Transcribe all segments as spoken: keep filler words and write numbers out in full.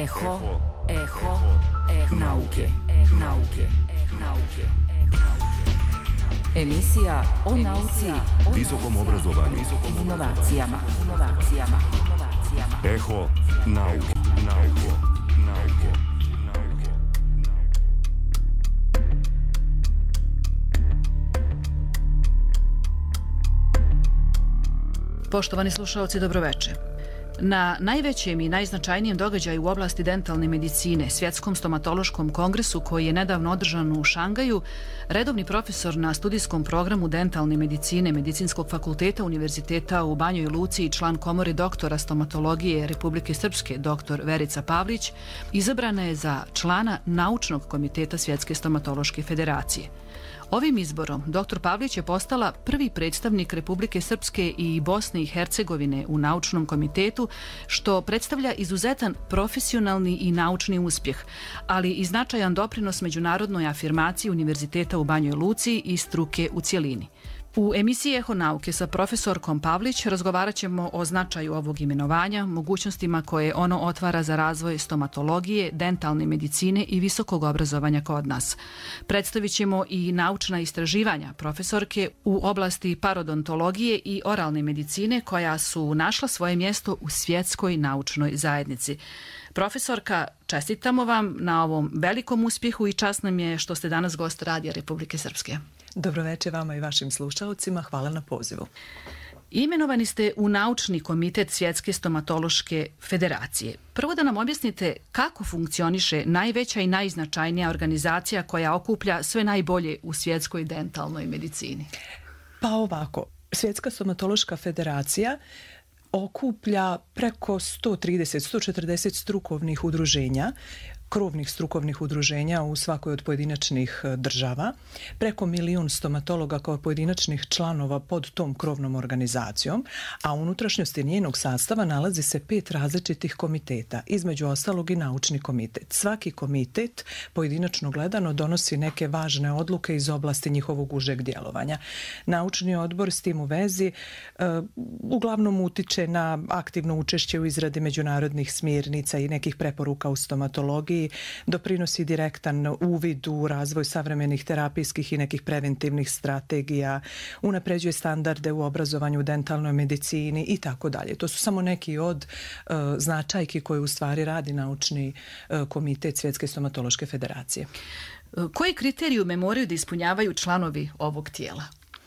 Eho, eho, eho nauke, nauke, nauke. Emisija o nauci, visokom obrazovanju, inovacijama, inovacijama, inovacijama. Eho nauke, nauke, nauke, nauke. Poštovani slušaoci, dobroveče. Na najvećem i najznačajnijem događaju u oblasti dentalne medicine, Svjetskom stomatološkom kongresu koji je nedavno održan u Šangaju, redovni profesor na studijskom programu dentalne medicine Medicinskog fakulteta Univerziteta u Banjoj Luci i član komore doktora stomatologije Republike Srpske, dr Verica Pavlić, izabrana je za člana Naučnog komiteta Svjetske stomatološke federacije. Ovim izborom dr Pavlić je postala prvi predstavnik Republike Srpske i Bosne i Hercegovine u naučnom komitetu, što predstavlja izuzetan profesionalni i naučni uspjeh, ali i značajan doprinos međunarodnoj afirmaciji Univerziteta u Banjoj Luci i struke u cjelini. U emisiji Eho nauke sa profesorkom Pavlić razgovarat ćemo o značaju ovog imenovanja, mogućnostima koje ono otvara za razvoj stomatologije, dentalne medicine i visokog obrazovanja kod nas. Predstavit ćemo i naučna istraživanja profesorke u oblasti parodontologije i oralne medicine koja su našla svoje mjesto u svjetskoj naučnoj zajednici. Profesorka, čestitamo vam na ovom velikom uspjehu i čast nam je što ste danas gost Radija Republike Srpske. Dobroveče vama i vašim slušalcima, hvala na pozivu. Imenovani ste u Naučni komitet Svjetske stomatološke federacije. Prvo da nam objasnite kako funkcioniše najveća i najznačajnija organizacija koja okuplja sve najbolje u svjetskoj dentalnoj medicini. Pa ovako, Svjetska stomatološka federacija okuplja preko sto trideset do sto četrdeset strukovnih udruženja, krovnih strukovnih udruženja u svakoj od pojedinačnih država, preko milijun stomatologa kao pojedinačnih članova pod tom krovnom organizacijom, a u unutrašnjosti njenog sastava nalazi se pet različitih komiteta, između ostalog i naučni komitet. Svaki komitet pojedinačno gledano donosi neke važne odluke iz oblasti njihovog užeg djelovanja. Naučni odbor s tim u vezi uh, uglavnom utiče na aktivno učešće u izradi međunarodnih smjernica i nekih preporuka u stomatologiji, doprinosi direktan uvid u razvoj savremenih terapijskih i nekih preventivnih strategija, unapređuje standarde u obrazovanju u dentalnoj medicini i tako dalje. To su samo neki od uh, značajki koje u stvari radi Naučni uh, komitet Svjetske stomatološke federacije. Koji kriterijume moraju da ispunjavaju članovi ovog tijela?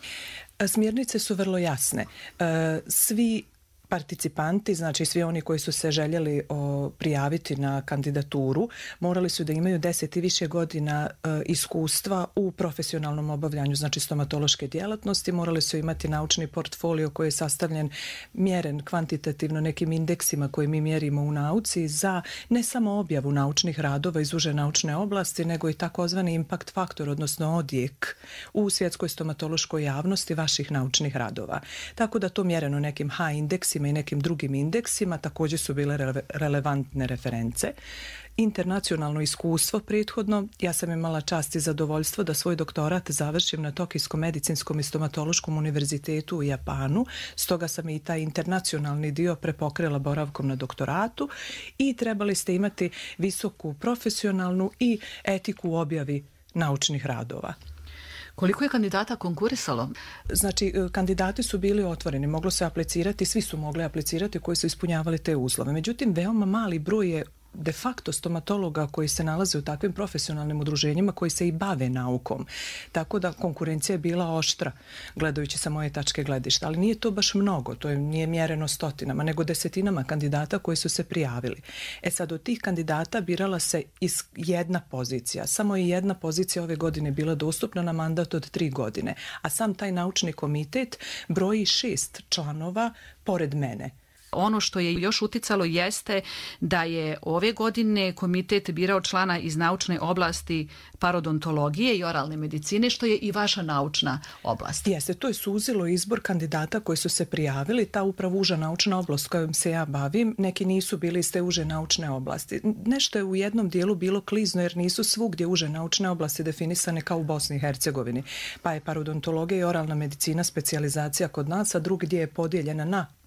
Smjernice su vrlo jasne. Uh, svi participanti, znači svi oni koji su se željeli o, prijaviti na kandidaturu, morali su da imaju deset i više godina e, iskustva u profesionalnom obavljanju, znači stomatološke djelatnosti, morali su imati naučni portfolio koji je sastavljen, mjeren kvantitativno nekim indeksima koje mi mjerimo u nauci za ne samo objavu naučnih radova iz uže naučne oblasti, nego i takozvani impact faktor, odnosno odjek u svjetskoj stomatološkoj javnosti vaših naučnih radova. Tako da to mjereno nekim H indeksima i nekim drugim indeksima također su bile rele- relevantne reference. Internacionalno iskustvo prethodno, ja sam imala čast i zadovoljstvo da svoj doktorat završim na Tokijskom medicinskom i stomatološkom univerzitetu u Japanu, stoga sam i taj internacionalni dio prepokrila boravkom na doktoratu i trebali ste imati visoku profesionalnu i etiku u objavi naučnih radova. Koliko je kandidata konkurisalo? Znači, kandidati su bili otvoreni, moglo se aplicirati, svi su mogli aplicirati koji su ispunjavali te uslove. Međutim, veoma mali broj je de facto stomatologa koji se nalaze u takvim profesionalnim udruženjima koji se i bave naukom. Tako da konkurencija je bila oštra, gledajući sa moje tačke gledišta. Ali nije to baš mnogo, to je, nije mjereno stotinama, nego desetinama kandidata koji su se prijavili. E sad, od tih kandidata birala se iz jedna pozicija. Samo je jedna pozicija ove godine bila dostupna na mandat od tri godine. A sam taj naučni komitet broji šest članova pored mene. Ono što je još uticalo jeste da je ove godine komitet birao člana iz naučne oblasti parodontologije i oralne medicine, što je i vaša naučna oblast. Jeste, to je suzilo izbor kandidata koji su se prijavili. Ta upravo uža naučna oblast kojom se ja bavim, neki nisu bili iz te uže naučne oblasti. Nešto je u jednom dijelu bilo klizno jer nisu svugdje uže naučne oblasti definisane kao u Bosni i Hercegovini. Pa je parodontologija i oralna medicina specijalizacija kod nas, a drugdje je podijeljena na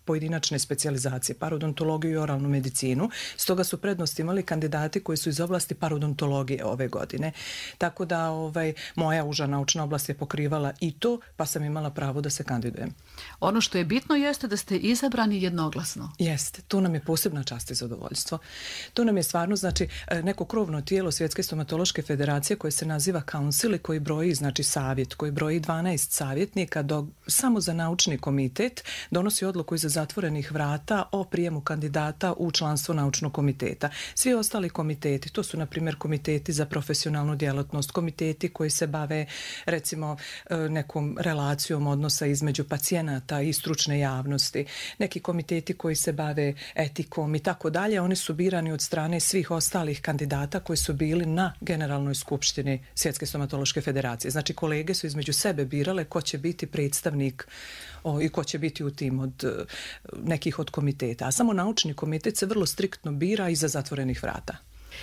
pojedinačne specijalizacije, parodontologiju i oralnu medicinu. Stoga su prednost imali kandidati koji su iz oblasti parodontologije ove godine. Tako da ovaj, moja uža naučna oblast je pokrivala i to, pa sam imala pravo da se kandidujem. Ono što je bitno jeste da ste izabrani jednoglasno. Jeste, to nam je posebna čast i zadovoljstvo. To nam je stvarno, znači, neko krovno tijelo Svjetske stomatološke federacije koje se naziva Council i koji broji, znači, savjet, koji broji dvanaest savjetnika, do, samo za naučni komitet donosi odluku iza zatvorenih vrata o prijemu kandidata u članstvo naučnog komiteta. Svi ostali komiteti, to su, na primjer, komiteti za profesionalnu djelatnost, komiteti koji se bave, recimo, nekom relacijom odnosa između pacijenata i stručne javnosti, neki komiteti koji se bave etikom i tako dalje, oni su birani od strane svih ostalih kandidata koji su bili na Generalnoj skupštini Svjetske stomatološke federacije. Znači, kolege su između sebe birale ko će biti predstavnik o, i ko će biti u tim od nekih od komiteta. A samo naučni komitet se vrlo striktno bira iza zatvorenih vrata.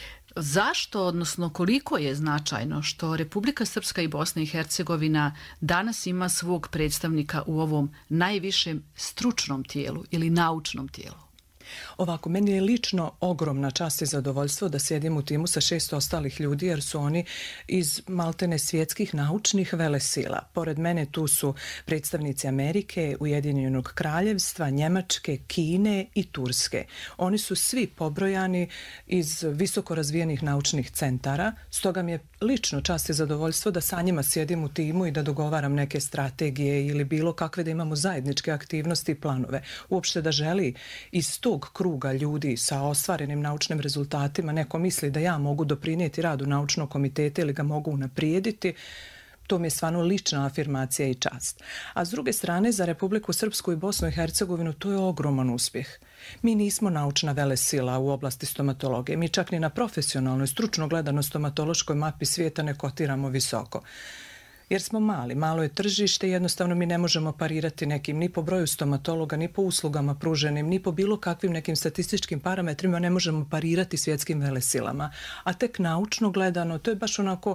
Zašto, odnosno koliko je značajno što Republika Srpska i Bosna i Hercegovina danas ima svog predstavnika u ovom najvišem stručnom tijelu ili naučnom tijelu? Ovako, meni je lično ogromna čast i zadovoljstvo da sjedim u timu sa šest ostalih ljudi jer su oni iz maltene svjetskih naučnih velesila. Pored mene tu su predstavnici Amerike, Ujedinjenog kraljevstva, Njemačke, Kine i Turske. Oni su svi pobrojani iz visoko razvijenih naučnih centara, stoga mi je lično čast i zadovoljstvo da sa njima sjedim u timu i da dogovaram neke strategije ili bilo kakve, da imamo zajedničke aktivnosti i planove. Uopšte da želi iz tog kruga ljudi sa ostvarenim naučnim rezultatima neko misli da ja mogu doprinijeti radu naučnog komiteta ili ga mogu unaprijediti, to mi je stvarno lična afirmacija i čast. A s druge strane, za Republiku Srpsku i Bosnu i Hercegovinu to je ogroman uspjeh. Mi nismo naučna velesila u oblasti stomatologije. Mi čak ni na profesionalnoj, stručno gledano stomatološkoj mapi svijeta ne kotiramo visoko. Jer smo mali, malo je tržište, jednostavno mi ne možemo parirati nekim ni po broju stomatologa, ni po uslugama pruženim, ni po bilo kakvim nekim statističkim parametrima ne možemo parirati svjetskim velesilama. A tek naučno gledano, to je baš onako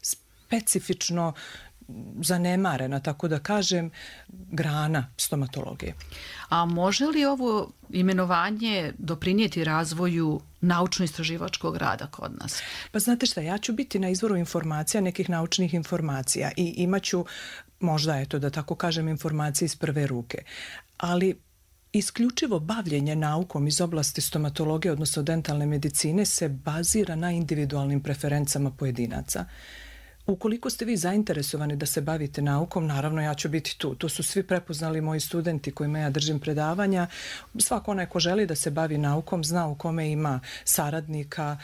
specifično zanemarena, tako da kažem, grana stomatologije. A može li ovo imenovanje doprinijeti razvoju naučno-istraživačkog rada kod nas? Pa znate šta, ja ću biti na izvoru informacija, nekih naučnih informacija i imaću, možda eto da tako kažem, informacije iz prve ruke. Ali isključivo bavljenje naukom iz oblasti stomatologije, odnosno dentalne medicine, se bazira na individualnim preferencama pojedinaca. Ukoliko ste vi zainteresovani da se bavite naukom, naravno ja ću biti tu. To su svi prepoznali moji studenti kojima ja držim predavanja. Svako onaj ko želi da se bavi naukom zna u kome ima saradnika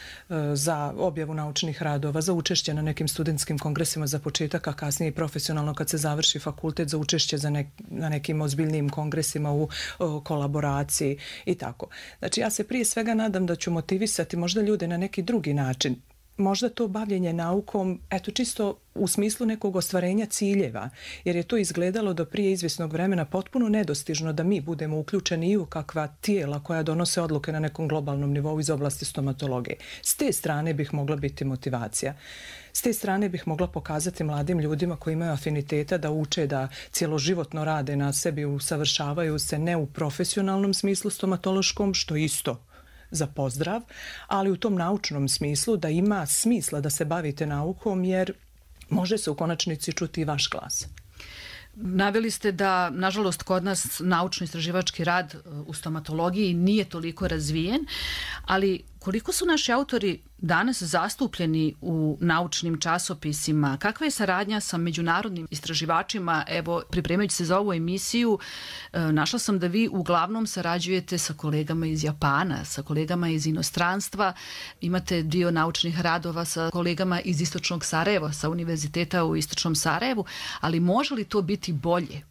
za objavu naučnih radova, za učešće na nekim studentskim kongresima za početak, a kasnije i profesionalno kad se završi fakultet za učešće za nek, na nekim ozbiljnijim kongresima u o, kolaboraciji i tako. Znači ja se prije svega nadam da ću motivisati možda ljude na neki drugi način. Možda to bavljenje naukom, eto čisto u smislu nekog ostvarenja ciljeva, jer je to izgledalo do prije izvjesnog vremena potpuno nedostižno da mi budemo uključeni i u kakva tijela koja donose odluke na nekom globalnom nivou iz oblasti stomatologije. S te strane bih mogla biti motivacija. S te strane bih mogla pokazati mladim ljudima koji imaju afiniteta da uče, da cjeloživotno rade na sebi, usavršavaju se ne u profesionalnom smislu stomatološkom, što isto za pozdrav, ali u tom naučnom smislu da ima smisla da se bavite naukom jer može se u konačnici čuti i vaš glas. Naveli ste da, nažalost, kod nas naučno-istraživački rad u stomatologiji nije toliko razvijen, ali koliko su naši autori danas zastupljeni u naučnim časopisima? Kakva je saradnja sa međunarodnim istraživačima? Evo, pripremajući se za ovu emisiju, našla sam da vi uglavnom sarađujete sa kolegama iz Japana, sa kolegama iz inostranstva. Imate dio naučnih radova sa kolegama iz Istočnog Sarajeva, sa Univerziteta u Istočnom Sarajevu, ali može li to biti bolje?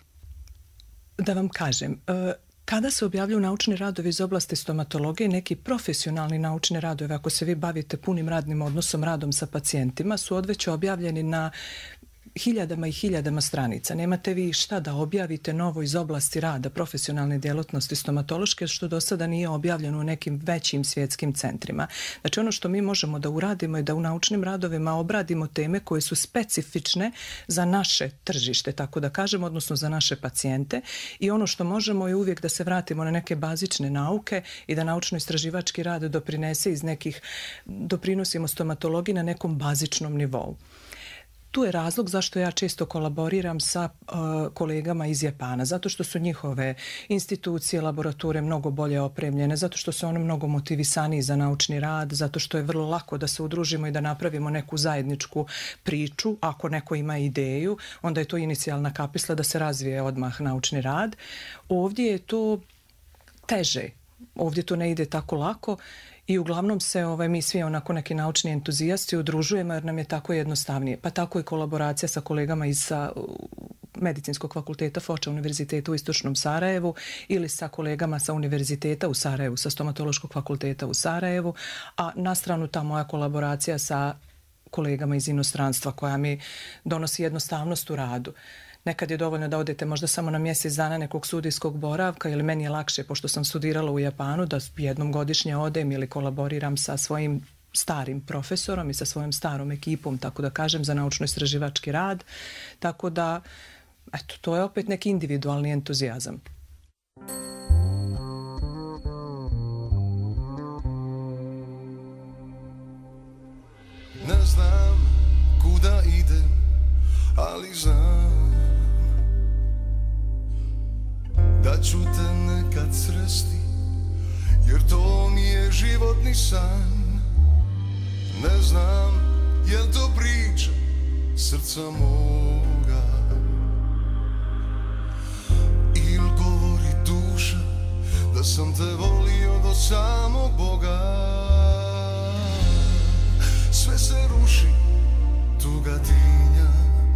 Da vam kažem, kada se objavljuju naučni radovi iz oblasti stomatologije, neki profesionalni naučni radovi, ako se vi bavite punim radnim odnosom, radom sa pacijentima, su odveć objavljeni na hiljadama i hiljadama stranica. Nemate vi šta da objavite novo iz oblasti rada profesionalne djelatnosti stomatološke što do sada nije objavljeno u nekim većim svjetskim centrima. Znači ono što mi možemo da uradimo je da u naučnim radovima obradimo teme koje su specifične za naše tržište, tako da kažemo, odnosno za naše pacijente, i ono što možemo je uvijek da se vratimo na neke bazične nauke i da naučno-istraživački rad doprinese iz nekih, doprinosimo stomatologiji na nekom bazičnom nivou. Tu je razlog zašto ja često kolaboriram sa uh, kolegama iz Japana, zato što su njihove institucije, laborature mnogo bolje opremljene, zato što su one mnogo motivisaniji za naučni rad, zato što je vrlo lako da se udružimo i da napravimo neku zajedničku priču. Ako neko ima ideju, onda je to inicijalna kapisla da se razvije odmah naučni rad. Ovdje je to teže, ovdje to ne ide tako lako. I uglavnom se ovaj, mi svi onako neki naučni entuzijasti udružujemo jer nam je tako jednostavnije. Pa tako i kolaboracija sa kolegama iz sa, Medicinskog fakulteta Foča univerziteta u Istočnom Sarajevu ili sa kolegama sa univerziteta u Sarajevu, sa Stomatološkog fakulteta u Sarajevu, a na stranu ta moja kolaboracija sa kolegama iz inostranstva koja mi donosi jednostavnost u radu. Nekad je dovoljno da odete možda samo na mjesec dana nekog studijskog boravka ili meni je lakše, pošto sam studirala u Japanu, da jednom godišnje odem ili kolaboriram sa svojim starim profesorom i sa svojom starom ekipom, tako da kažem, za naučno-istraživački rad. Tako da, eto, to je opet neki individualni entuzijazam. Ne znam kuda idem, ali znam da ću te nekad sresti, jer to mi je životni san. Ne znam jel to priča srca moga ili govori duša da sam te volio do samog Boga. Sve se ruši, tuga tinja,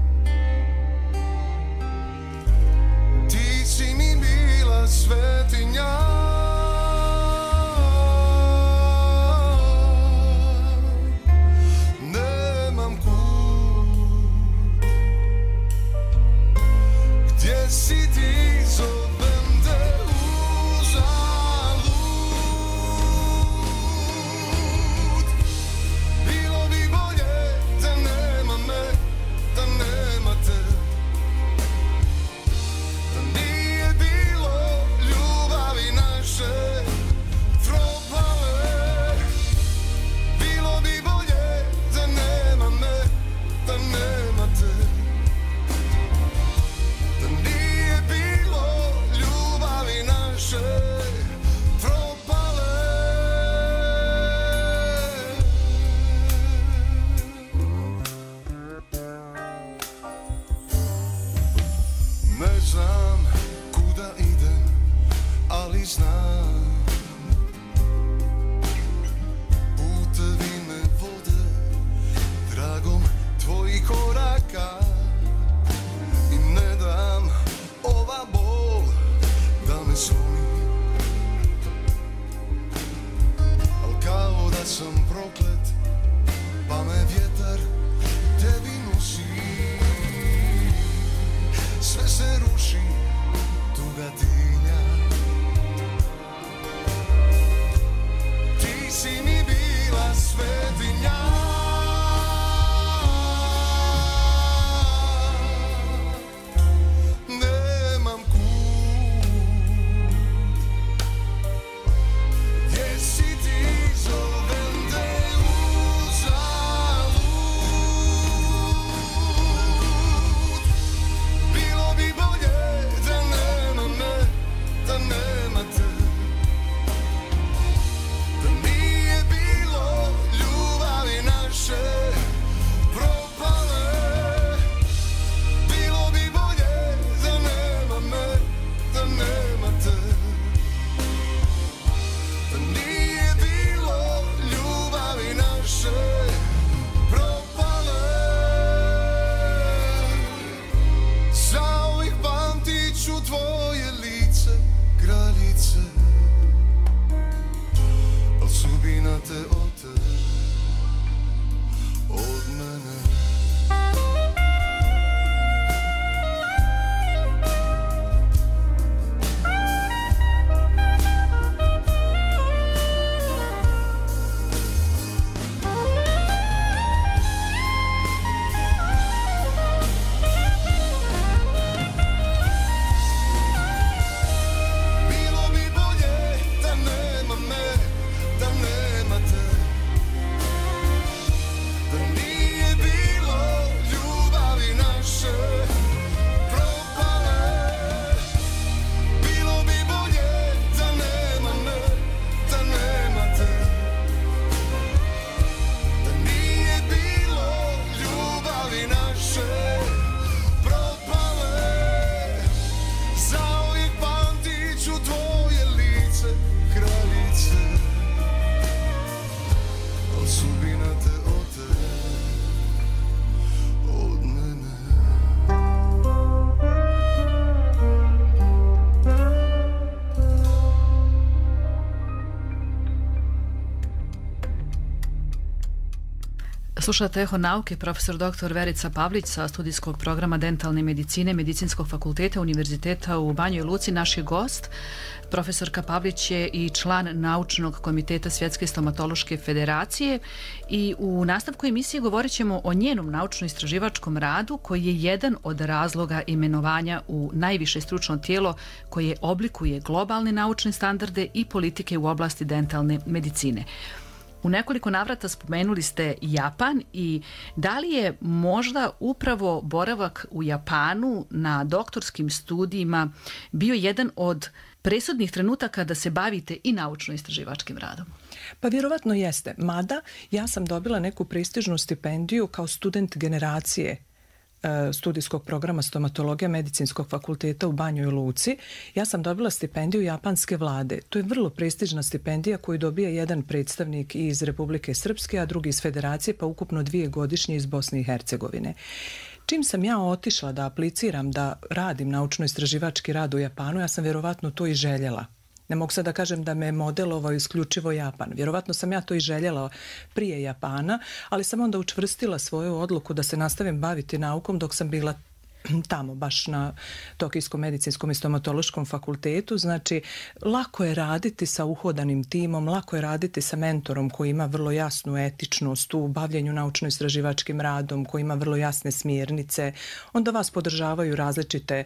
ti si mi bila svetinja. Nemam kud, gdje si ti, zovem te uzalud. Bilo bi bolje da nema me, da nema te, da nije bilo ljubavi naše propale. Bilo bi bolje da nema me, da nema te, da nije bilo ljubavi naše propale. Ne znam kuda idem, ali znam putevi me vode tragom tvojih koraka. I ne dam ova bol da me slomi, al kao da sam proklet, pa me vjetar tebi nosi. Sve se ruši, tuga tinja, Slušate Eho nauke, profesor doktor Verica Pavlić sa studijskog programa dentalne medicine Medicinskog fakulteta Univerziteta u Banjoj Luci. Naš je gost. Profesorka Pavlić je i član naučnog komiteta Svjetske stomatološke federacije i u nastavku emisije govorit ćemo o njenom naučno-istraživačkom radu koji je jedan od razloga imenovanja u najviše stručno tijelo koje oblikuje globalne naučne standarde i politike u oblasti dentalne medicine. U nekoliko navrata spomenuli ste Japan i da li je možda upravo boravak u Japanu na doktorskim studijima bio jedan od presudnih trenutaka da se bavite i naučno-istraživačkim radom? Pa vjerovatno jeste. Mada ja sam dobila neku prestižnu stipendiju kao student generacije studijskog programa stomatologija Medicinskog fakulteta u Banjoj Luci. Ja sam dobila stipendiju japanske vlade. To je vrlo prestižna stipendija koju dobija jedan predstavnik iz Republike Srpske, a drugi iz Federacije, pa ukupno dvije godišnje iz Bosne i Hercegovine. Čim sam ja otišla da apliciram, da radim naučno-istraživački rad u Japanu, ja sam vjerovatno to i željela. Ne mogu sad da kažem da me modelovao isključivo Japan. Vjerovatno sam ja to i željela prije Japana, ali sam onda učvrstila svoju odluku da se nastavim baviti naukom dok sam bila tamo, baš na Tokijskom medicinskom i stomatološkom fakultetu. Znači, lako je raditi sa uhodanim timom, lako je raditi sa mentorom koji ima vrlo jasnu etičnost u bavljenju naučno-istraživačkim radom, koji ima vrlo jasne smjernice. Onda vas podržavaju različite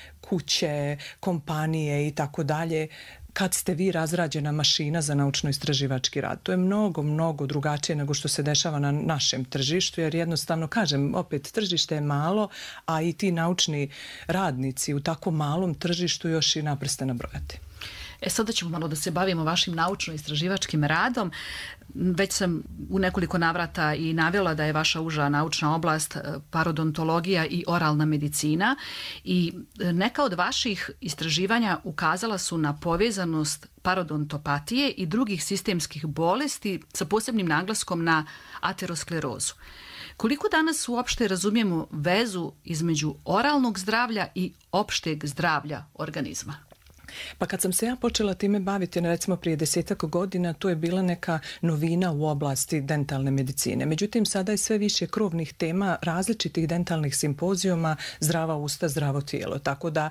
kuće, kompanije i tako dalje. Kad ste vi razrađena mašina za naučno-istraživački rad. To je mnogo, mnogo drugačije nego što se dešava na našem tržištu, jer jednostavno, kažem, opet tržište je malo, a i ti naučni radnici u tako malom tržištu još i naprste nabrojati. E sada ćemo malo da se bavimo vašim naučno-istraživačkim radom. Već sam u nekoliko navrata i navela da je vaša uža naučna oblast parodontologija i oralna medicina i neka od vaših istraživanja ukazala su na povezanost parodontopatije i drugih sistemskih bolesti sa posebnim naglaskom na aterosklerozu. Koliko danas uopšte razumijemo vezu između oralnog zdravlja i opšteg zdravlja organizma? Pa kad sam se ja počela time baviti, recimo prije desetak godina, to je bila neka novina u oblasti dentalne medicine. Međutim, sada je sve više krovnih tema različitih dentalnih simpozijuma, zdrava usta, zdravo tijelo. Tako da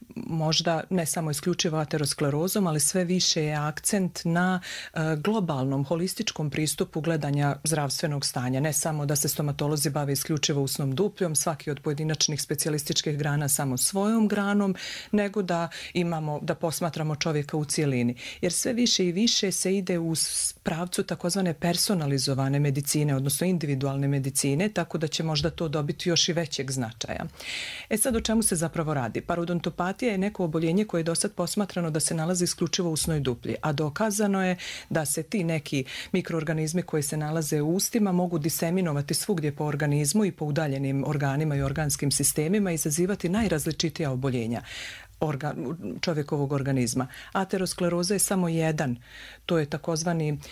možda ne samo isključivo aterosklerozom, ali sve više je akcent na uh, globalnom, holističkom pristupu gledanja zdravstvenog stanja. Ne samo da se stomatolozi bave isključivo usnom dupljom, svaki od pojedinačnih specijalističkih grana samo svojom granom, nego da imamo da posmatramo čovjeka u cijelini. Jer sve više i više se ide u pravcu takozvane personalizovane medicine, odnosno individualne medicine, tako da će možda to dobiti još i većeg značaja. E sad, o čemu se zapravo radi? Parodontopatija je neko oboljenje koje je do sad posmatrano da se nalazi isključivo u usnoj duplji, a dokazano je da se ti neki mikroorganizmi koji se nalaze u ustima mogu diseminovati svugdje po organizmu i po udaljenim organima i organskim sistemima i izazivati najrazličitija oboljenja Organ, čovjekovog organizma. Ateroskleroza je samo jedan. To je takozvani e,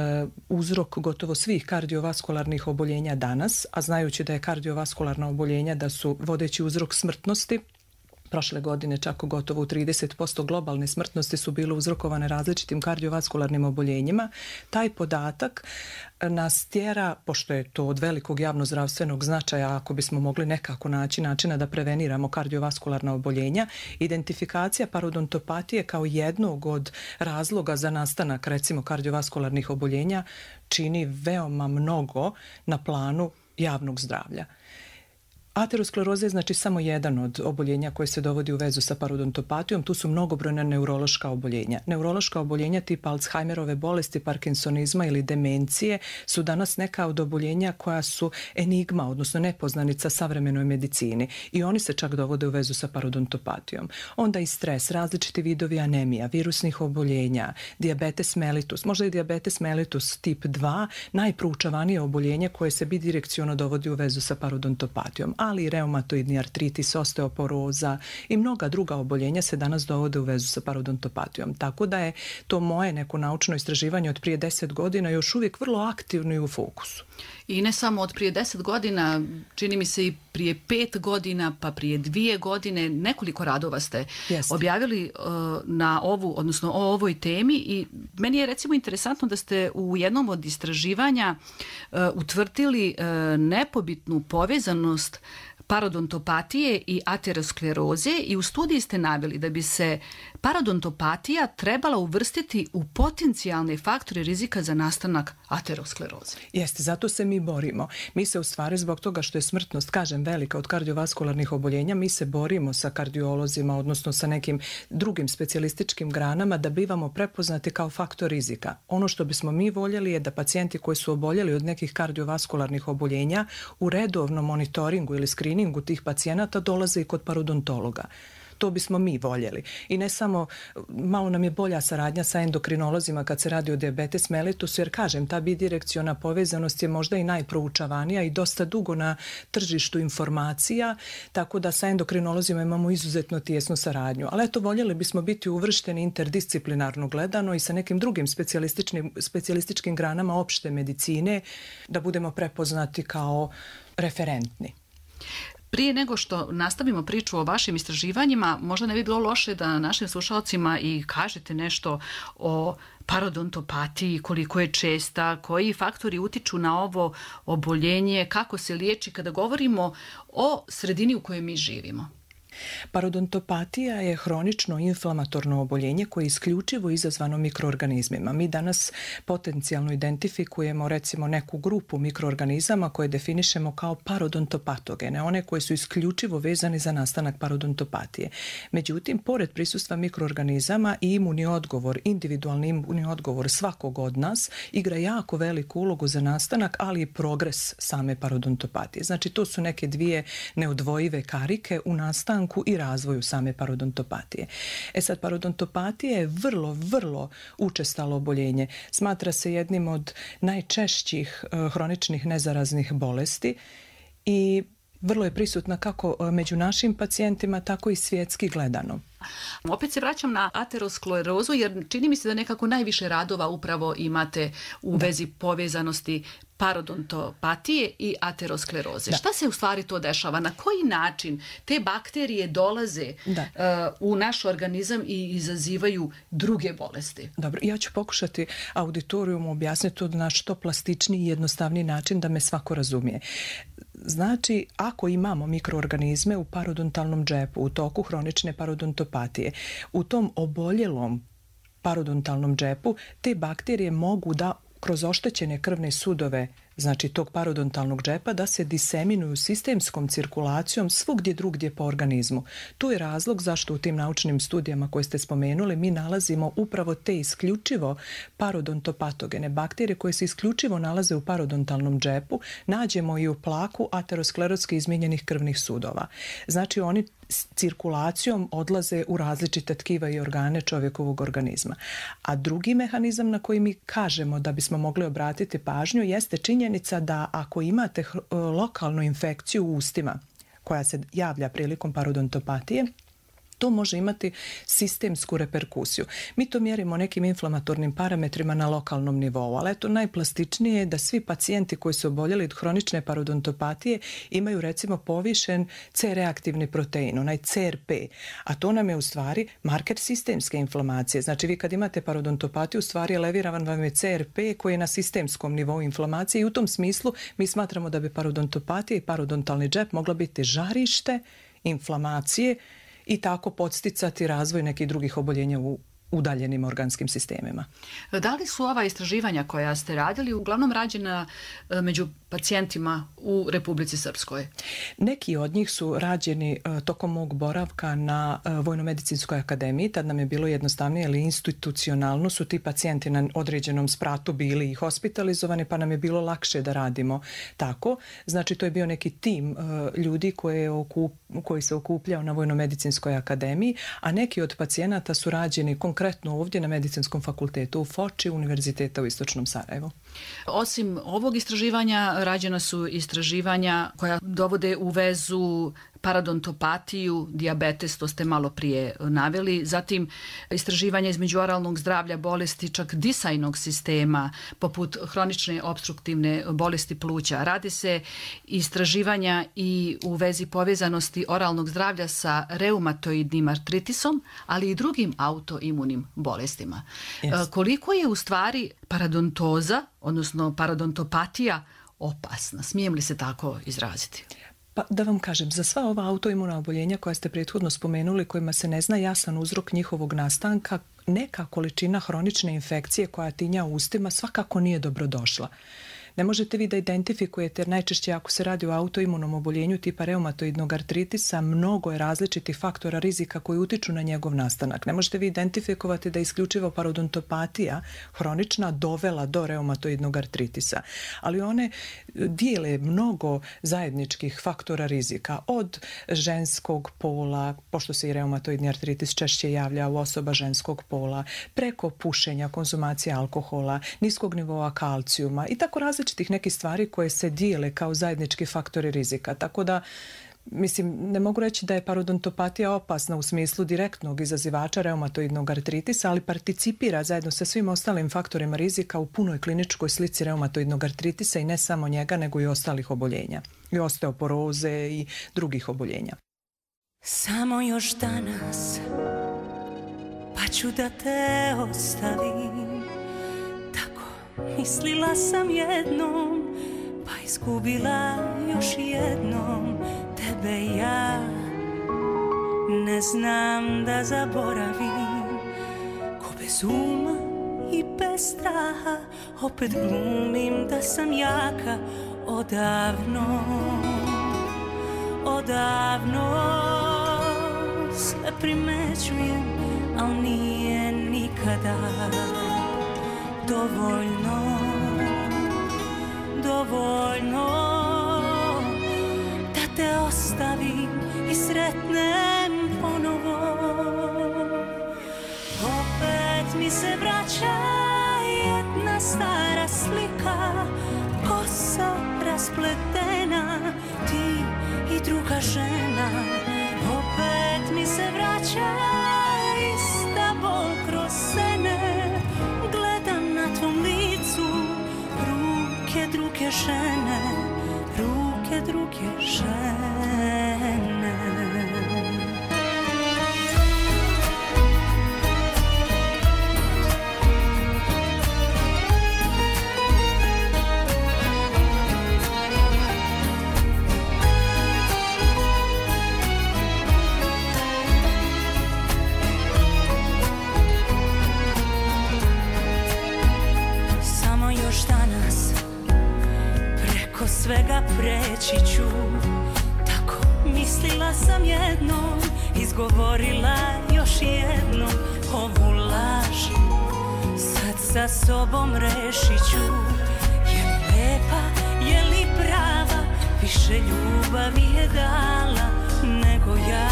uzrok gotovo svih kardiovaskularnih oboljenja danas, a znajući da je kardiovaskularna oboljenja da su vodeći uzrok smrtnosti, prošle godine čak gotovo u trideset posto globalne smrtnosti su bile uzrokovane različitim kardiovaskularnim oboljenjima. Taj podatak nas tjera, pošto je to od velikog javnozdravstvenog značaja, ako bismo mogli nekako naći načina da preveniramo kardiovaskularna oboljenja, identifikacija parodontopatije kao jednog od razloga za nastanak, recimo, kardiovaskularnih oboljenja čini veoma mnogo na planu javnog zdravlja. Ateroskleroza je znači samo jedan od oboljenja koje se dovodi u vezu sa parodontopatijom. Tu su mnogobrojna neurološka oboljenja. Neurološka oboljenja tipa Alzheimerove bolesti, Parkinsonizma ili demencije su danas neka od oboljenja koja su enigma, odnosno nepoznanica savremenoj medicini. I oni se čak dovode u vezu sa parodontopatijom. Onda i stres, različiti vidovi anemija, virusnih oboljenja, dijabetes mellitus, možda i dijabetes mellitus tip dva, najproučavanije oboljenje koje se bidirekciono dovodi u vezu sa parodontopatijom. Ali i reumatoidni artritis, osteoporoza i mnoga druga oboljenja se danas dovode u vezu sa parodontopatijom. Tako da je to moje neko naučno istraživanje od prije deset godina još uvijek vrlo aktivno i u fokusu. I ne samo od prije deset godina, čini mi se i prije pet godina, pa prije dvije godine, nekoliko radova ste Jeste. objavili uh, na ovu, odnosno o ovoj temi i meni je recimo interesantno da ste u jednom od istraživanja uh, utvrdili uh, nepobitnu povezanost parodontopatije i ateroskleroze i u studiji ste naveli da bi se parodontopatija trebala uvrstiti u potencijalne faktore rizika za nastanak ateroskleroze. Jeste, zato se mi borimo. Mi se u stvari zbog toga što je smrtnost, kažem, velika od kardiovaskularnih oboljenja, mi se borimo sa kardiolozima, odnosno sa nekim drugim specijalističkim granama da bivamo prepoznati kao faktor rizika. Ono što bismo mi voljeli je da pacijenti koji su oboljeli od nekih kardiovaskularnih oboljenja u redovnom monitoringu ili skriningu tih pacijenata dolaze i kod parodontologa. To bismo mi voljeli. I ne samo, malo nam je bolja saradnja sa endokrinolozima kad se radi o dijabetes mellitusu, jer kažem, ta bidirekciona povezanost je možda i najproučavanija i dosta dugo na tržištu informacija, tako da sa endokrinolozima imamo izuzetno tijesnu saradnju. Ali eto, voljeli bismo biti uvršteni interdisciplinarno gledano i sa nekim drugim specijalističkim, specijalističkim granama opšte medicine, da budemo prepoznati kao referentni. Prije nego što nastavimo priču o vašim istraživanjima, možda ne bi bilo loše da našim slušalcima i kažete nešto o parodontopatiji, koliko je česta, koji faktori utiču na ovo oboljenje, kako se liječi kada govorimo o sredini u kojoj mi živimo. Parodontopatija je hronično inflamatorno oboljenje koje je isključivo izazvano mikroorganizmima. Mi danas potencijalno identifikujemo recimo neku grupu mikroorganizama koje definišemo kao parodontopatogene, one koje su isključivo vezani za nastanak parodontopatije. Međutim, pored prisustva mikroorganizama i imunni odgovor, individualni imunni odgovor svakog od nas igra jako veliku ulogu za nastanak, ali i progres same parodontopatije. Znači, to su neke dvije neodvojive karike u nastanku i razvoju same parodontopatije. E sad, parodontopatija je vrlo, vrlo učestalo oboljenje. Smatra se jednim od najčešćih uh, hroničnih nezaraznih bolesti i vrlo je prisutna kako među našim pacijentima, tako i svjetski gledano. Opet se vraćam na aterosklerozu jer čini mi se da nekako najviše radova upravo imate u da. vezi povezanosti parodontopatije i ateroskleroze. Da. Šta se u stvari to dešava? Na koji način te bakterije dolaze uh, u naš organizam i izazivaju druge bolesti? Dobro, ja ću pokušati auditorijumu objasniti to na što plastičniji i jednostavniji način da me svako razumije. Znači, ako imamo mikroorganizme u parodontalnom džepu u toku hronične parodontopatije, u tom oboljelom parodontalnom džepu te bakterije mogu da kroz oštećene krvne sudove, znači tog parodontalnog džepa, da se diseminuju sistemskom cirkulacijom svugdje drugdje po organizmu. Tu je razlog zašto u tim naučnim studijama koje ste spomenuli mi nalazimo upravo te isključivo parodontopatogene bakterije koje se isključivo nalaze u parodontalnom džepu, nađemo i u plaku aterosklerotski izmijenjenih krvnih sudova. Znači oni cirkulacijom odlaze u različite tkiva i organe čovjekovog organizma. A drugi mehanizam na koji mi kažemo da bismo mogli obratiti pažnju jeste činjenica da ako imate lokalnu infekciju u ustima koja se javlja prilikom parodontopatije, to može imati sistemsku reperkusiju. Mi to mjerimo nekim inflamatornim parametrima na lokalnom nivou, ali eto najplastičnije je da svi pacijenti koji su oboljeli od hronične parodontopatije imaju recimo povišen C-reaktivni protein, onaj C R P, a to nam je u stvari marker sistemske inflamacije. Znači vi kad imate parodontopatiju, u stvari eleviravan vam je C R P koji je na sistemskom nivou inflamacije i u tom smislu mi smatramo da bi parodontopatija i parodontalni džep mogla biti žarište inflamacije i tako podsticati razvoj nekih drugih oboljenja u udaljenim organskim sistemima. Da li su ova istraživanja koja ste radili uglavnom rađena među pacijentima u Republici Srpskoj? Neki od njih su rađeni tokom mog boravka na Vojnomedicinskoj akademiji, tad nam je bilo jednostavnije, ali institucionalno su ti pacijenti na određenom spratu bili i hospitalizovani, pa nam je bilo lakše da radimo tako. Znači to je bio neki tim ljudi koje okup, koji se okupljao na Vojnomedicinskoj akademiji, a neki od pacijenata su rađeni konkretno ovdje na Medicinskom fakultetu u Foči, Univerziteta u Istočnom Sarajevu. Osim ovog istraživanja, rađena su istraživanja koja dovode u vezu paradontopatiju, dijabetes, to ste malo prije naveli, zatim istraživanja između oralnog zdravlja, bolesti čak disajnog sistema, poput hronične obstruktivne bolesti pluća. Radi se istraživanja i u vezi povezanosti oralnog zdravlja sa reumatoidnim artritisom, ali i drugim autoimunim bolestima. Yes. Koliko je u stvari paradontoza, odnosno paradontopatija, opasna? Smijem li se tako izraziti? Pa da vam kažem, za sva ova autoimuna oboljenja koja ste prethodno spomenuli, kojima se ne zna jasan uzrok njihovog nastanka, neka količina hronične infekcije koja tinja u ustima svakako nije dobrodošla. Ne možete vi da identifikujete, jer najčešće ako se radi o autoimunom oboljenju tipa reumatoidnog artritisa, mnogo je različitih faktora rizika koji utiču na njegov nastanak. Ne možete vi identifikovati da je isključivo parodontopatija hronična dovela do reumatoidnog artritisa, ali one dijele mnogo zajedničkih faktora rizika, od ženskog pola, pošto se i reumatoidni artritis češće javlja u osoba ženskog pola, preko pušenja, konzumacije alkohola, niskog nivoa kalcijuma i tako različitih nekih stvari koje se dijele kao zajednički faktori rizika. Tako da, mislim, ne mogu reći da je parodontopatija opasna u smislu direktnog izazivača reumatoidnog artritisa, ali participira zajedno sa svim ostalim faktorima rizika u punoj kliničkoj slici reumatoidnog artritisa i ne samo njega, nego i ostalih oboljenja. I osteoporoze i drugih oboljenja. Samo još danas, pa ću da te ostavim. Mislila sam jednom, pa izgubila još jednom tebe ja. Ne znam da zaboravim, ko bez uma i bez straha, opet glumim da sam jaka odavno, odavno. Sve primećujem, al nije nikada dovoljno, dovoljno da te ostavim i sretnem ponovo. Opet mi se vraća jedna stara slika, kosa raspletena, ti i druga žena. Opet mi se vraća ista bol kroz sene, gledam na tvom licu ruke druge žene, ruke druge žene. Svega preći ću, tako mislila sam jednom, izgovorila još jednom ovu laž. Sad sa sobom rešit ću, je li lepa, je li prava, više ljubavi je dala nego ja.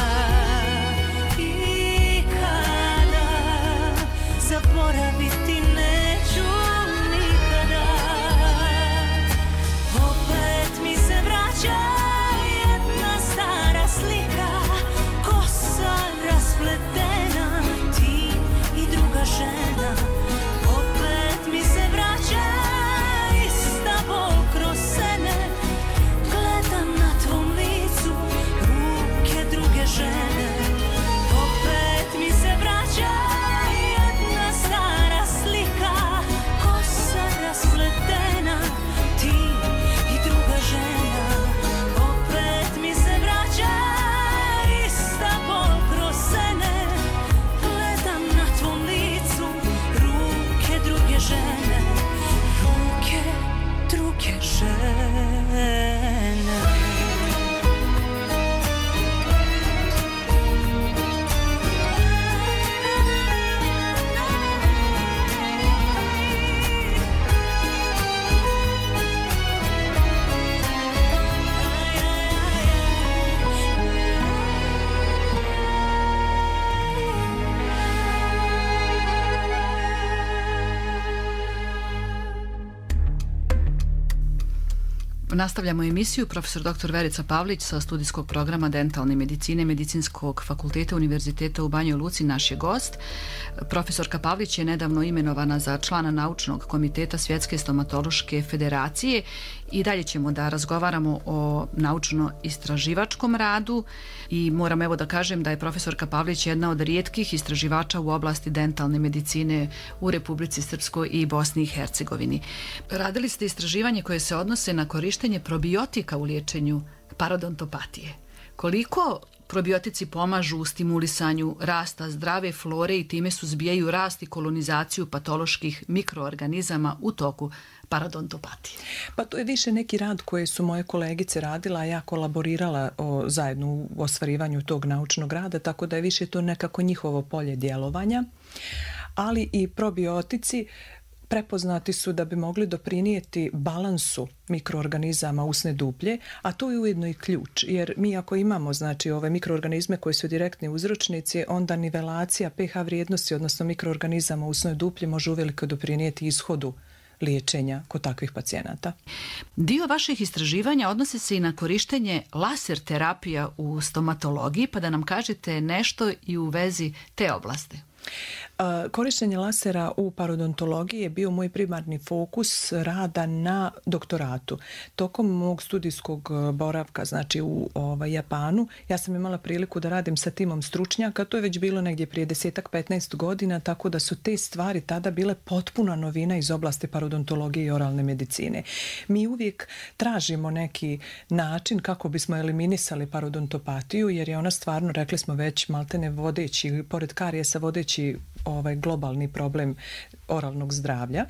I kada zaboraviti neću nikada. Jedna stara slika, kosa raspletena, ti i druga žena. Opet mi se vraća ista bol kroz sene, gledam na tvom licu ruke druge žene. Nastavljamo emisiju. Profesor doktor Verica Pavlić sa studijskog programa dentalne medicine Medicinskog fakulteta Univerziteta u Banjoj Luci naš je gost. Profesorka Pavlić je nedavno imenovana za člana naučnog komiteta Svjetske stomatološke federacije i dalje ćemo da razgovaramo o naučno-istraživačkom radu i moram evo da kažem da je profesorka Pavlić jedna od rijetkih istraživača u oblasti dentalne medicine u Republici Srpskoj i Bosni i Hercegovini. Radili ste istraživanje koje se odnose na korištenje probiotika u liječenju parodontopatije. Koliko probiotici pomažu u stimulisanju rasta zdrave flore i time suzbijaju rast i kolonizaciju patoloških mikroorganizama u toku parodontopatije? Pa to je više neki rad koje su moje kolegice radila, a ja kolaborirala o, zajedno u ostvarivanju tog naučnog rada, tako da je više to nekako njihovo polje djelovanja, ali i probiotici prepoznati su da bi mogli doprinijeti balansu mikroorganizama usne duplje, a to je ujedno i ključ, jer mi ako imamo znači ove mikroorganizme koji su direktni uzročnici, onda nivelacija pH vrijednosti, odnosno mikroorganizama u usnoj duplji može uveliko doprinijeti ishodu liječenja kod takvih pacijenata. Dio vaših istraživanja odnosi se i na korištenje laser terapija u stomatologiji, pa da nam kažete nešto i u vezi te oblasti. Korištenje lasera u parodontologiji je bio moj primarni fokus rada na doktoratu. Tokom mog studijskog boravka, znači u ovaj, Japanu, ja sam imala priliku da radim sa timom stručnjaka, to je već bilo negdje prije desetak petnaest godina, tako da su te stvari tada bile potpuna novina iz oblasti parodontologije i oralne medicine. Mi uvijek tražimo neki način kako bismo eliminisali parodontopatiju, jer je ona stvarno, rekli smo već, maltene vodeći, pored karijesa vodeći ovaj globalni problem oralnog zdravlja.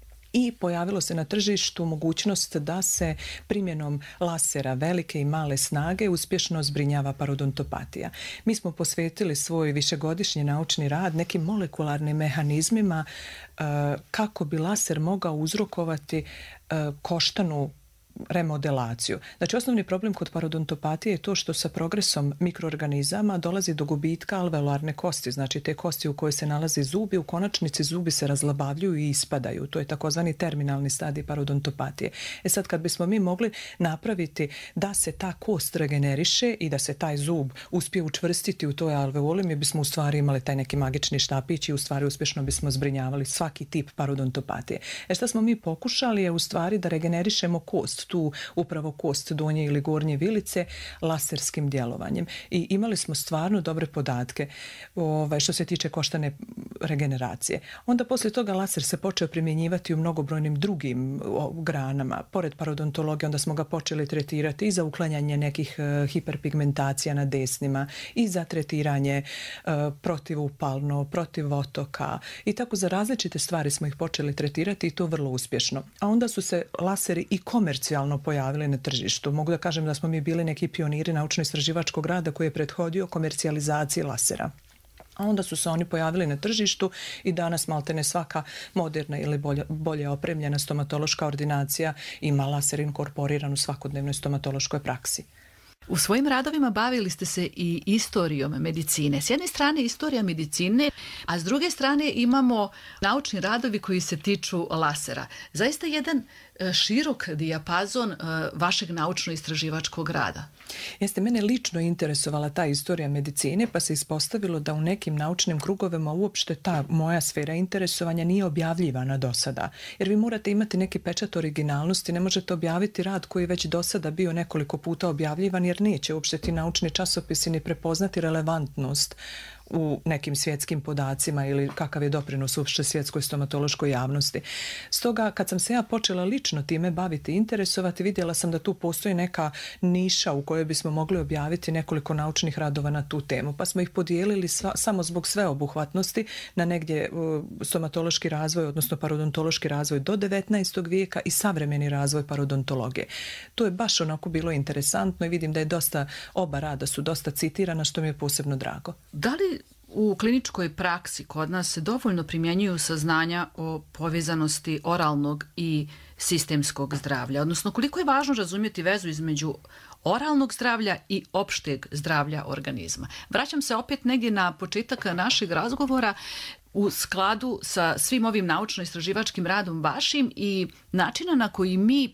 I pojavilo se na tržištu mogućnost da se primjenom lasera velike i male snage uspješno zbrinjava parodontopatija. Mi smo posvetili svoj višegodišnji naučni rad nekim molekularnim mehanizmima uh, kako bi laser mogao uzrokovati uh, koštanu remodelaciju. Znači, osnovni problem kod parodontopatije je to što sa progresom mikroorganizama dolazi do gubitka alveolarne kosti, znači te kosti u kojoj se nalaze zubi, u konačnici zubi se razlabavljuju i ispadaju. To je takozvani terminalni stadij parodontopatije. E sad, kad bismo mi mogli napraviti da se ta kost regeneriše i da se taj zub uspije učvrstiti u toj alveoli, mi bismo u stvari imali taj neki magični štapić i u stvari uspješno bismo zbrinjavali svaki tip parodontopatije. E šta smo mi pokušali je u stvari da regenerišemo kost, tu upravo kost donje ili gornje vilice laserskim djelovanjem. I imali smo stvarno dobre podatke ovaj, što se tiče koštane regeneracije. Onda poslije toga laser se počeo primjenjivati u mnogobrojnim drugim o, granama. Pored parodontologije onda smo ga počeli tretirati i za uklanjanje nekih uh, hiperpigmentacija na desnima i za tretiranje uh, protivupalno, protiv otoka i tako za različite stvari smo ih počeli tretirati i to vrlo uspješno. A onda su se laseri i komercijalno pojavili na tržištu. Mogu da kažem da smo mi bili neki pioniri naučno-istraživačkog rada koji je prethodio komercijalizaciji lasera. A onda su se oni pojavili na tržištu i danas maltene svaka moderna ili bolje, bolje opremljena stomatološka ordinacija ima laser inkorporiran u svakodnevnoj stomatološkoj praksi. U svojim radovima bavili ste se i istorijom medicine. S jedne strane istorija medicine, a s druge strane imamo naučni radovi koji se tiču lasera. Zaista jedan širok dijapazon vašeg naučno-istraživačkog rada. Jeste, mene lično interesovala ta istorija medicine, pa se ispostavilo da u nekim naučnim krugovima uopšte ta moja sfera interesovanja nije objavljivana do sada. Jer vi morate imati neki pečat originalnosti, ne možete objaviti rad koji je već do sada bio nekoliko puta objavljivan, jer neće uopšte ti naučni časopisi ni prepoznati relevantnost u nekim svjetskim podacima ili kakav je doprinos uopšte svjetskoj stomatološkoj javnosti. Stoga, kad sam se ja počela lično time baviti i interesovati, vidjela sam da tu postoji neka niša u kojoj bismo mogli objaviti nekoliko naučnih radova na tu temu, pa smo ih podijelili sva, samo zbog sveobuhvatnosti na negdje uh, stomatološki razvoj, odnosno parodontološki razvoj do devetnaestog vijeka i savremeni razvoj parodontologije. To je baš onako bilo interesantno i vidim da je dosta, oba rada su dosta citirana, što mi je posebno drago. Da li u kliničkoj praksi kod nas se dovoljno primjenjuju saznanja o povezanosti oralnog i sistemskog zdravlja? Odnosno, koliko je važno razumjeti vezu između oralnog zdravlja i opšteg zdravlja organizma? Vraćam se opet negdje na početak našeg razgovora u skladu sa svim ovim naučno-istraživačkim radom vašim i načina na koji mi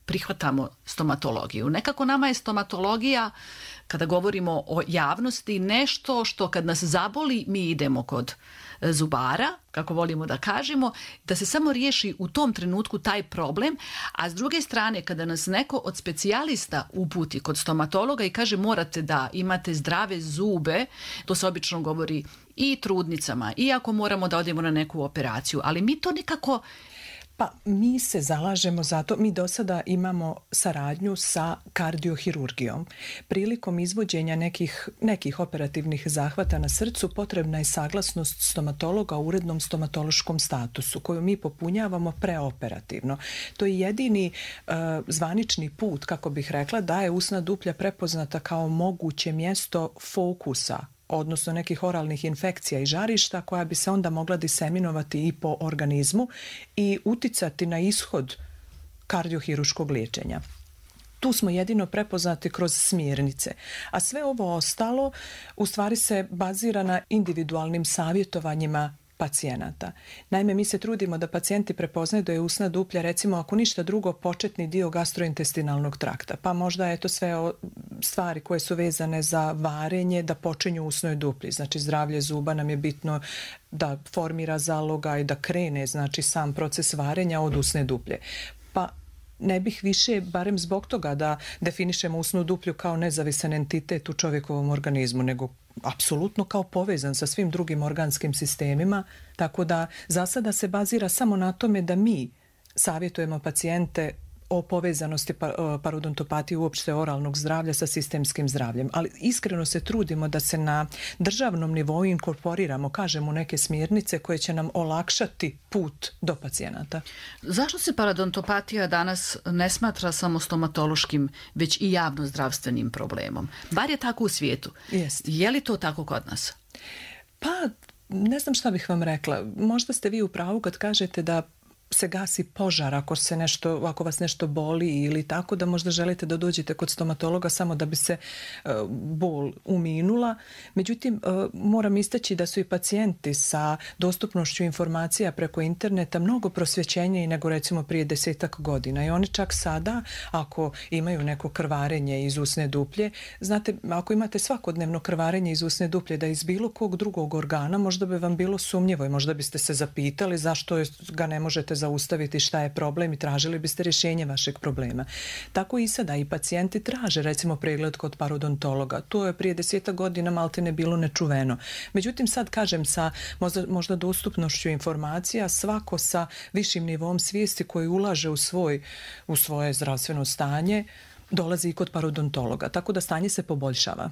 prihvatamo stomatologiju. Nekako nama je stomatologija, kada govorimo o javnosti, nešto što kad nas zaboli mi idemo kod zubara, kako volimo da kažemo, da se samo riješi u tom trenutku taj problem, a s druge strane kada nas neko od specijalista uputi kod stomatologa i kaže morate da imate zdrave zube, to se obično govori i trudnicama, i ako moramo da odemo na neku operaciju, ali mi to nekako... Pa mi se zalažemo za to, mi do sada imamo saradnju sa kardiohirurgijom. Prilikom izvođenja nekih, nekih operativnih zahvata na srcu potrebna je saglasnost stomatologa u urednom stomatološkom statusu koju mi popunjavamo preoperativno. To je jedini uh, zvanični put, kako bih rekla, da je usna duplja prepoznata kao moguće mjesto fokusa, odnosno nekih oralnih infekcija i žarišta koja bi se onda mogla diseminovati i po organizmu i uticati na ishod kardiohiruškog liječenja. Tu smo jedino prepoznati kroz smjernice, a sve ovo ostalo u stvari se bazira na individualnim savjetovanjima pacijenata. Naime, mi se trudimo da pacijenti prepoznaju da je usna duplja, recimo, ako ništa drugo, početni dio gastrointestinalnog trakta. Pa možda je to sve stvari koje su vezane za varenje da počinju u usnoj duplji. Znači, zdravlje zuba nam je bitno da formira zaloga i da krene, znači, sam proces varenja od usne duplje. Pa ne bih više, barem zbog toga, da definišemo usnu duplju kao nezavisan entitet u čovjekovom organizmu, nego apsolutno kao povezan sa svim drugim organskim sistemima, tako da za sada se bazira samo na tome da mi savjetujemo pacijente o povezanosti parodontopatije uopšte oralnog zdravlja sa sistemskim zdravljem. Ali iskreno se trudimo da se na državnom nivou inkorporiramo, kažemo, neke smjernice koje će nam olakšati put do pacijenata. Zašto se parodontopatija danas ne smatra samo stomatološkim, već i javnozdravstvenim problemom? Bar je tako u svijetu. Jest. Je li to tako kod nas? Pa, ne znam šta bih vam rekla. Možda ste vi u pravu kad kažete da se gasi požar ako se nešto, ako vas nešto boli ili tako, da možda želite da dođete kod stomatologa samo da bi se uh, bol uminula. Međutim, uh, moram istaći da su i pacijenti sa dostupnošću informacija preko interneta mnogo prosvjećeniji nego recimo prije desetak godina. I oni čak sada, ako imaju neko krvarenje iz usne duplje, znate, ako imate svakodnevno krvarenje iz usne duplje da iz bilo kog drugog organa, možda bi vam bilo sumnjivo i možda biste se zapitali zašto ga ne možete zaustaviti, šta je problem i tražili biste rješenje vašeg problema. Tako i sada i pacijenti traže recimo pregled kod parodontologa. To je prije deseta godina malte ne bilo nečuveno. Međutim, sad kažem sa možda, možda dostupnošću informacija, svako sa višim nivom svijesti koji ulaže u, svoj, u svoje zdravstveno stanje dolazi i kod parodontologa. Tako da stanje se poboljšava.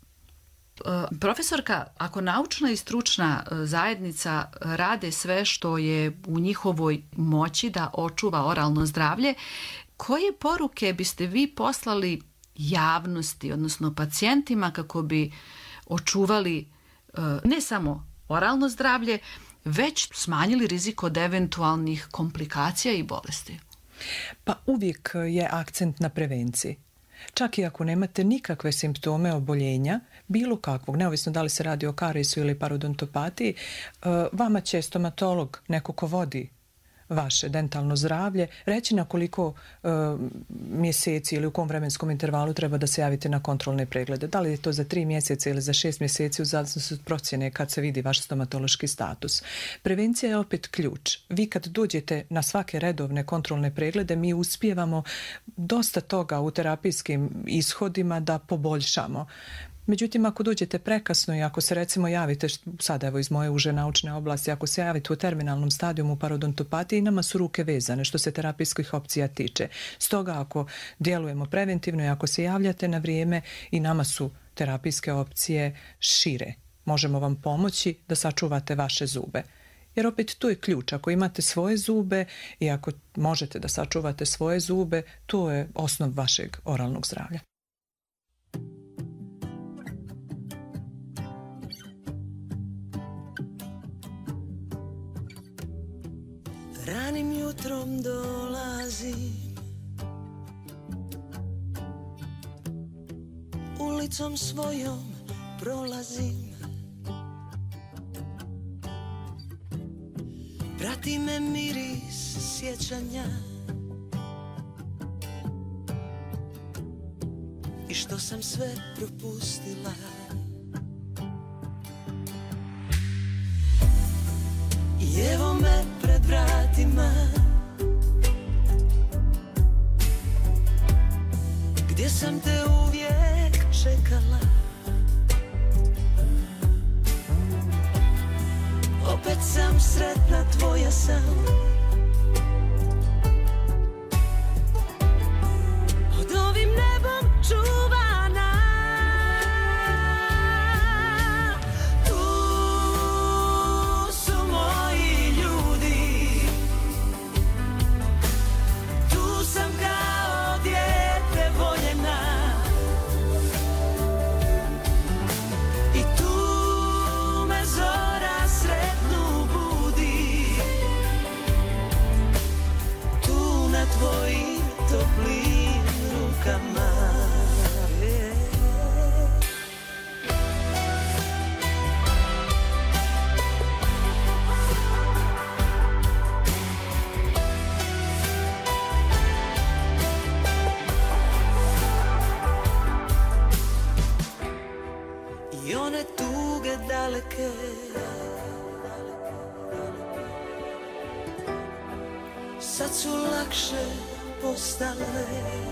Profesorka, ako naučna i stručna zajednica rade sve što je u njihovoj moći da očuva oralno zdravlje, koje poruke biste vi poslali javnosti, odnosno pacijentima, kako bi očuvali ne samo oralno zdravlje, već smanjili rizik od eventualnih komplikacija i bolesti? Pa uvijek je akcent na prevenciji. Čak i ako nemate nikakve simptome oboljenja, bilo kakvog, neovisno da li se radi o karijesu ili parodontopatiji, vama će stomatolog, neko ko vodi vaše dentalno zdravlje, reći na koliko uh, mjeseci ili u kom vremenskom intervalu treba da se javite na kontrolne preglede. Da li je to za tri mjeseca ili za šest mjeseci, u zavisnosti od procjene kad se vidi vaš stomatološki status. Prevencija je opet ključ. Vi kad dođete na svake redovne kontrolne preglede, mi uspijevamo dosta toga u terapijskim ishodima da poboljšamo. Međutim, ako dođete prekasno i ako se recimo javite, sada evo iz moje uže naučne oblasti, ako se javite u terminalnom stadijumu u parodontopatiji, nama su ruke vezane što se terapijskih opcija tiče. Stoga ako djelujemo preventivno i ako se javljate na vrijeme, i nama su terapijske opcije šire. Možemo vam pomoći da sačuvate vaše zube. Jer opet to je ključ. Ako imate svoje zube i ako možete da sačuvate svoje zube, to je osnov vašeg oralnog zdravlja. Ranim jutrom dolazim, ulicom svojom prolazim, prati me miris sjećanja, sam sve propustila. I evo me pred vratima, gdje sam te uvijek čekala. Opet sam sretna, tvoja sam. Pod ovim nebom čuvana. Tu su moji ljudi. Tu sam kao dijete voljena. I tu me zora sretnu budi. Tu na tvojim toplim rukama. I one tuge daleke, sad su lakše postale.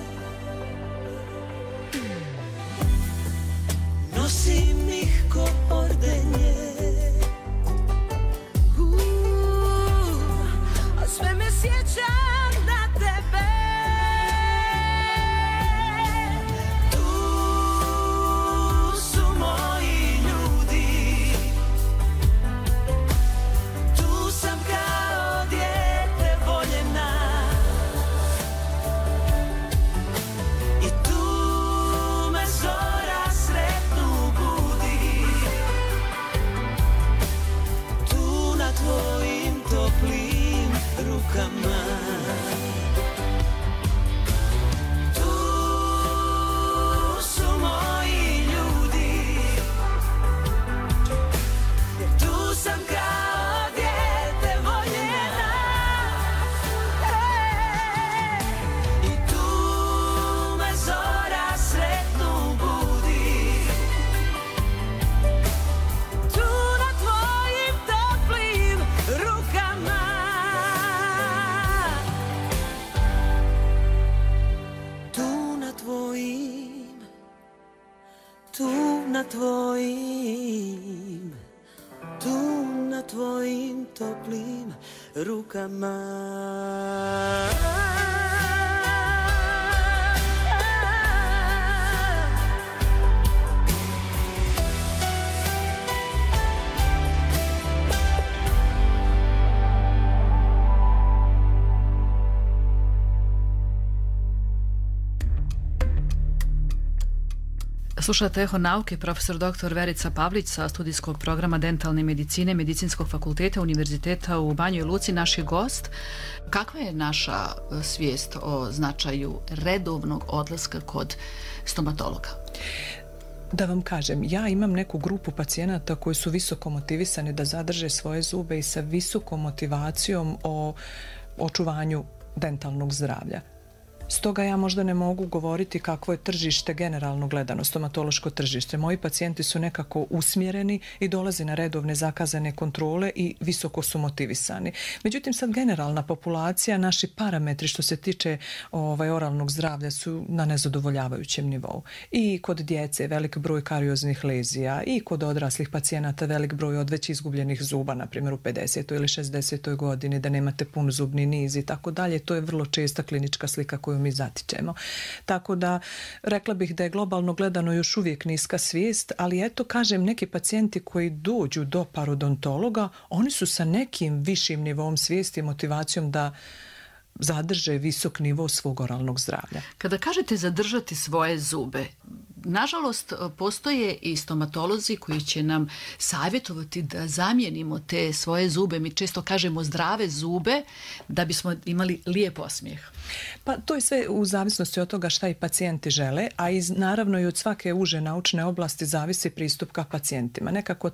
Nosim ih ko ordenje. Uuu, a sve me sjeća na tebe. Tu su moji ljudi. Tu sam kao dijete voljena. I tu me zora sretnu budi. Tu na tvojim toplim rukama. Tu su moji ljudi. Tu sam kao dijete voljena. I tu me zora sretnu budi. Tu na tvojim toplim rukama. Tu na tvojim, tu na tvojim, tu na tvojim toplim rukama. Slušate Eho nauke, profesor doktor Verica Pavlić sa studijskog programa dentalne medicine Medicinskog fakulteta Univerziteta u Banjoj Luci, naš je gost. Kakva je naša svijest o značaju redovnog odlaska kod stomatologa? Da vam kažem, ja imam neku grupu pacijenata koji su visoko motivisani da zadrže svoje zube i sa visokom motivacijom o očuvanju dentalnog zdravlja. Stoga ja možda ne mogu govoriti kakvo je tržište generalno gledano, stomatološko tržište. Moji pacijenti su nekako usmjereni i dolaze na redovne zakazane kontrole i visoko su motivisani. Međutim, sad generalna populacija, naši parametri što se tiče ovaj, oralnog zdravlja su na nezadovoljavajućem nivou. I kod djece velik broj karioznih lezija i kod odraslih pacijenata velik broj odveć izgubljenih zuba, na primjer u pedesetoj ili šezdesetoj godini, da nemate pun zubni niz i tako dalje. To je vrlo česta klinička slika koju mi zatičemo. Tako da rekla bih da je globalno gledano još uvijek niska svijest, ali eto kažem, neki pacijenti koji dođu do parodontologa, oni su sa nekim višim nivom svijesti i motivacijom da zadrže visok nivo svog oralnog zdravlja. Kada kažete zadržati svoje zube, nažalost postoje i stomatolozi koji će nam savjetovati da zamijenimo te svoje zube. Mi često kažemo zdrave zube da bismo imali lijep osmijeh. Pa to je sve u zavisnosti od toga šta i pacijenti žele, a iz, naravno i od svake uže naučne oblasti zavisi pristup ka pacijentima. Nekako taj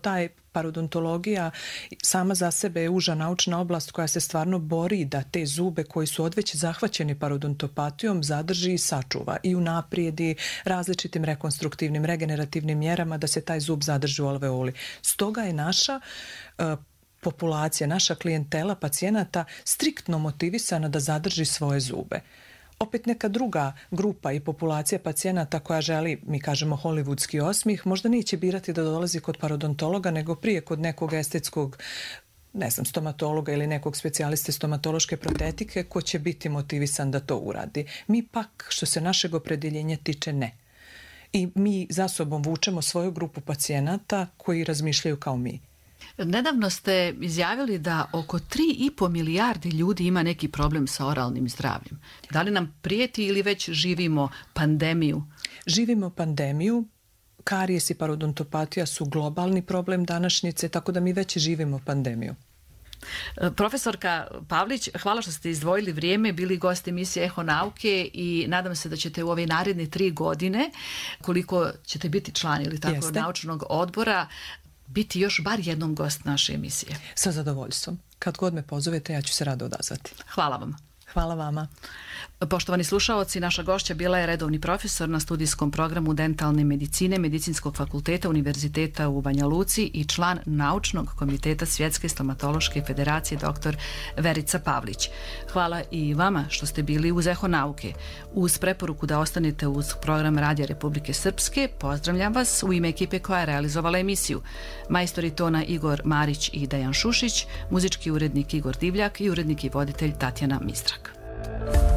Parodontologija sama za sebe je uža naučna oblast koja se stvarno bori da te zube koji su odveć zahvaćeni parodontopatijom zadrži i sačuva i unaprijedi različitim rekonstruktivnim, regenerativnim mjerama da se taj zub zadrži u alveoli. Stoga je naša uh, populacija, naša klijentela pacijenata striktno motivisana da zadrži svoje zube. Opet neka druga grupa i populacija pacijenata koja želi, mi kažemo, hollywoodski osmih, možda neće birati da dolazi kod parodontologa, nego prije kod nekog estetskog, ne znam, stomatologa ili nekog specijaliste stomatološke protetike ko će biti motivisan da to uradi. Mi pak, što se našeg opredjeljenja tiče, ne. I mi za sobom vučemo svoju grupu pacijenata koji razmišljaju kao mi. Nedavno ste izjavili da oko tri i po milijardi ljudi ima neki problem sa oralnim zdravljem. Da li nam prijeti ili već živimo pandemiju? Živimo pandemiju. Karijes i parodontopatija su globalni problem današnjice, tako da mi već živimo pandemiju. Profesorka Pavlić, hvala što ste izdvojili vrijeme, bili gost emisije Eho nauke i nadam se da ćete u ove naredne tri godine, koliko ćete biti član ili tako Jeste. naučnog odbora, biti još bar jednom gost naše emisije. Sa zadovoljstvom. Kad god me pozovete, ja ću se rado odazvati. Hvala vam. Hvala vama. Poštovani slušaoci, naša gošća bila je redovni profesor na studijskom programu dentalne medicine Medicinskog fakulteta Univerziteta u Banja Luci i član naučnog komiteta Svjetske stomatološke federacije dr. Verica Pavlić. Hvala i vama što ste bili uz Eho nauke. Uz preporuku da ostanete uz program Radija Republike Srpske, pozdravljam vas u ime ekipe koja je realizovala emisiju. Majstori tona Igor Marić i Dejan Šušić, muzički urednik Igor Divljak i urednik i voditelj Tatjana Mistrak.